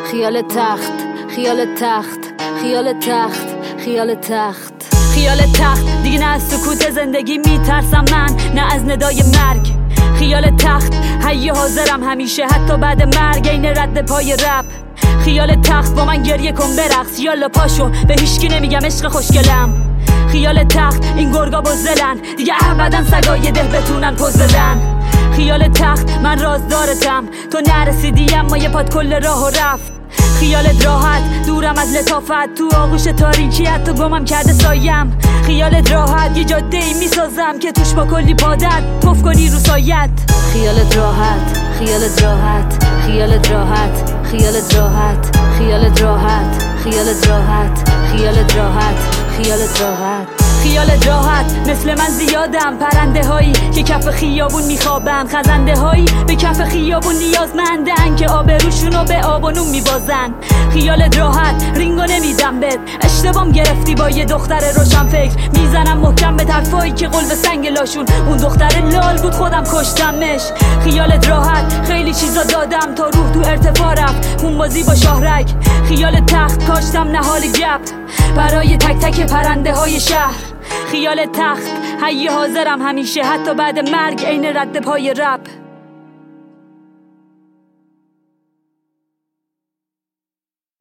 خیال تخت، خیال تخت، خیال تخت، خیال تخت، خیال تخت. دیگه نه از سکوت زندگی میترسم من، نه از ندای مرگ. خیال تخت، حی حاضرم همیشه حتی بعد مرگ، این رد پای رب. خیال تخت، با من گریه کن برقص، یالا پاشو، به هیچکی نمیگم عشق خوشگلم. خیال تخت، این گرگا بزدلن، دیگه ابدا سگای ده بتونن پوز بدن. خیال تخت، من رازدارتم، تو نرسیدی اما یه پات کل راهو رفت. خیالت راحت، دورم از لطافت، تو آغوش تاریکیت تو گمم کرده سایم. خیالت راحت، یه جاده ای میسازم که توش با کلی پادت پف کنی رو سایت. خیالت راحت، خیالت راحت، خیالت راحت، خیالت راحت، خیالت راحت، خیالت راحت، خیالت راحت، خیالت راحت. خیالت راحت، مثل من زیادم پرنده هایی که کف خیابون میخوابن، خزنده هایی به کف خیابون نیازمندن که آبروشونو به آب و نون میبازن. خیالت راحت، رینگو نمیدم بهت، اشتبام گرفتی با یه دختر روشن فکر، میزنم محکم به طرفایی که قلب سنگ لاشون، اون دختر لال بود خودم کشتمش. خیالت راحت، خیلی چیزا دادم تا روح تو ارتفاع رفت، اون بازی با شاهرگ. خیال تخت، کاشتم نهال گپ برای تک تک پرنده های شهر. خیال تخت، حی حاضرم همیشه حتی بعد مرگ، عین رد پای رب.